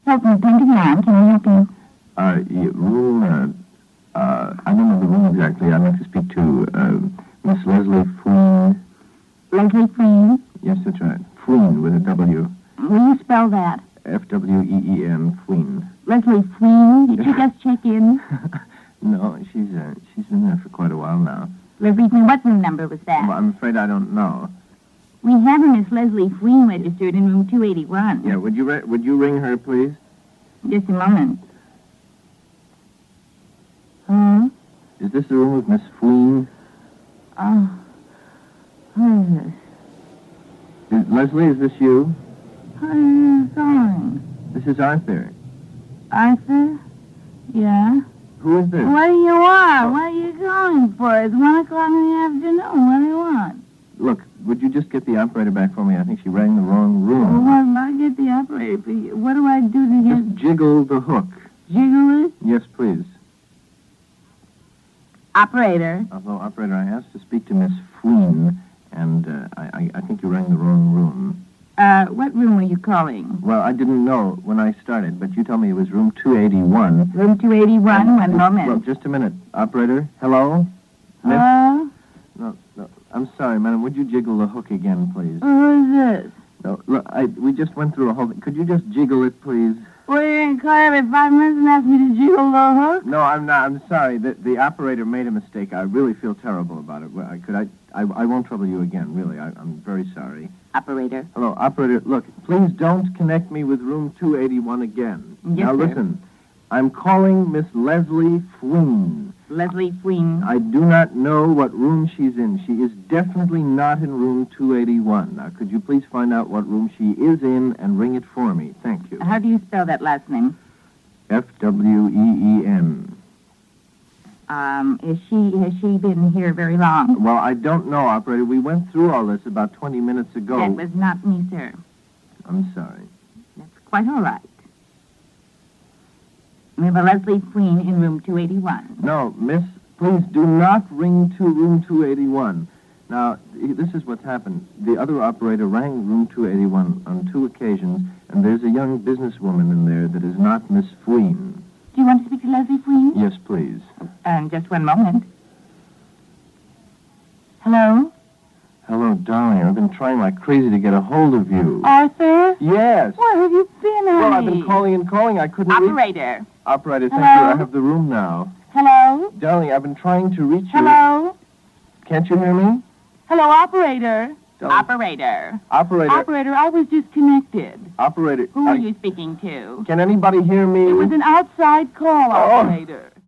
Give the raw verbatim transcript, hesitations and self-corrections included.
Hilton Pentagon, can I help you? Uh, yeah, room, uh, uh, I don't know the room exactly. I'd like to speak to, uh, Miss Leslie Fween. Leslie Fween? Yes, that's right. Fween with a W. Will you spell that? F W E E N, Fween. Leslie Fween? Did you just check in? No, she's, uh, she's been there for quite a while now. Leslie Fween, what room number was that? Well, I'm afraid I don't know. We have a Miss Leslie Fween registered in room two eighty-one. Yeah, would you, ri- would you ring her, please? Just a moment. Hmm? Is this the room of Miss Fween? Oh. Who is this? Is, Leslie, is this you? Where are you going? This is Arthur. Arthur? Yeah? Who is this? What do you want? What are you going for? It's one o'clock in the afternoon. What do you want? Look, would you just get the operator back for me? I think she rang the wrong Well, room. what did I get the operator for you? What do I do to Just get... jiggle the hook. Jiggle it? Yes, please. Operator. Although, operator, I asked to speak to Miss Fween, and uh, I, I, I think you rang the wrong room. Uh, what room were you calling? Well, I didn't know when I started, but you told me it was room two eighty-one. Room two eighty-one, one moment. Well, just a minute. Operator, hello? Miss? Hello? No, no, I'm sorry, madam. Would you jiggle the hook again, please? Who is this? No, look, I, we just went through a whole thing. Could you just jiggle it, please? Well, you didn't call every five minutes and ask me to jiggle the hook? No, I'm not. I'm sorry. The, the operator made a mistake. I really feel terrible about it. Well, I, could I, I... I won't trouble you again, really. I, I'm very sorry. Operator. Hello, operator. Look, please don't connect me with room two eighty-one again. Yes, now, sir. listen. I'm calling Miss Leslie Fween. Leslie Fween. I do not know what room she's in. She is definitely not in room two eighty-one. Now, could you please find out what room she is in and ring it for me? Thank you. How do you spell that last name? F W E E N. Um, is she, has she been here very long? Well, I don't know, operator. We went through all this about twenty minutes ago. That was not me, sir. I'm sorry. That's quite all right. We have a Leslie Fween in room two eighty-one. No, miss, please do not ring to room two eighty-one. Now, this is what's happened. The other operator rang room two eighty-one on two occasions, and there's a young businesswoman in there that is not Miss Fween. Do you want to speak to Leslie Fween? Yes, please. Um, just one moment. Hello? Hello, darling. I've been trying like crazy to get a hold of you. Arthur? Yes. Where have you been, honey? Well, I've been calling and calling. I couldn't reach... Operator. Operator, thank Hello? you. I have the room now. Hello? Darling, I've been trying to reach you. Hello? Can't you hear me? Hello, operator. Darling. Operator. Operator. Operator, I was disconnected. Operator. Who I- are you speaking to? Can anybody hear me? It was an outside call, Oh. operator.